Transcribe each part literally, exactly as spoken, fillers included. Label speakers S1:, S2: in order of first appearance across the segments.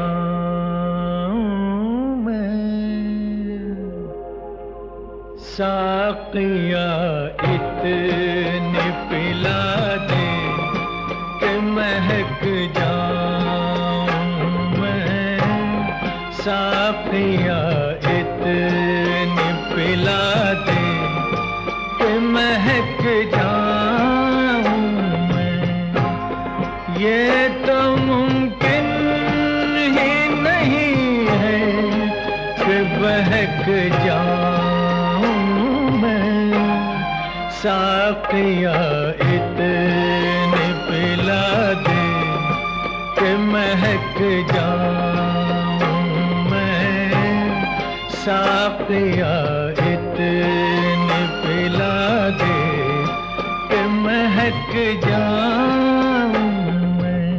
S1: मैं। साक़िया इतने पिला दे कि महक जाऊं मैं। साक़िया इतने पिला दे कि महक जाऊं मैं। ये तो मुमकिन ही नहीं है कि बहक जाऊं मैं। साक़िया इतने पिला दे कि महक जाऊं मैं। साक़िया इतने पिला दे कि महक जाऊं मैं।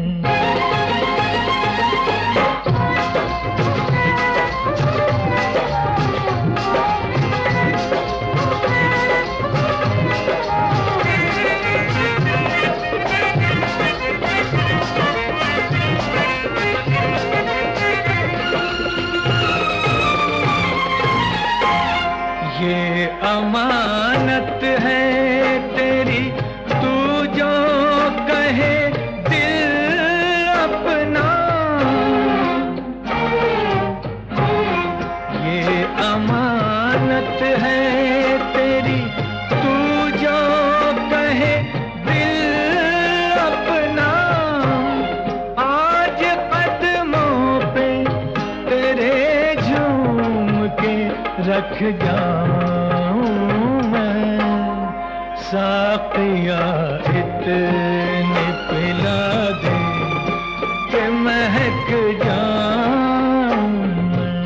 S1: ये अमानत है तेरी, तू जो कहे दिल अपना। ये अमानत है तेरी, तू जो कहे दिल अपना। आज कदमों पे तेरे झूम के रख जाऊं मैं। साक़िया इतने पिला दे कि महक जाऊं मैं।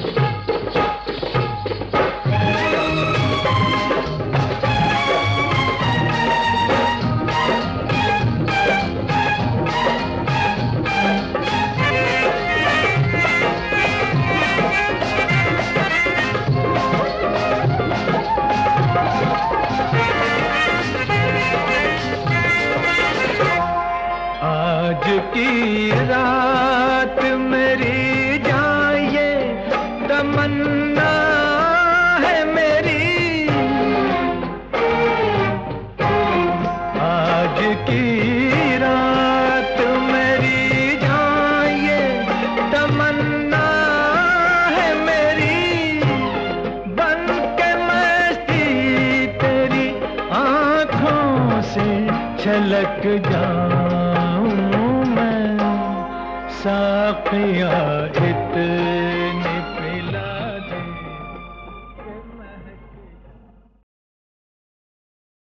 S1: आज की रात मेरी जाए तमन्ना है मेरी। आज की रात मेरी जाए तमन्ना है मेरी। बन के मस्ती तेरी आँखों से छलक जाऊं मैं। साक़िया इतने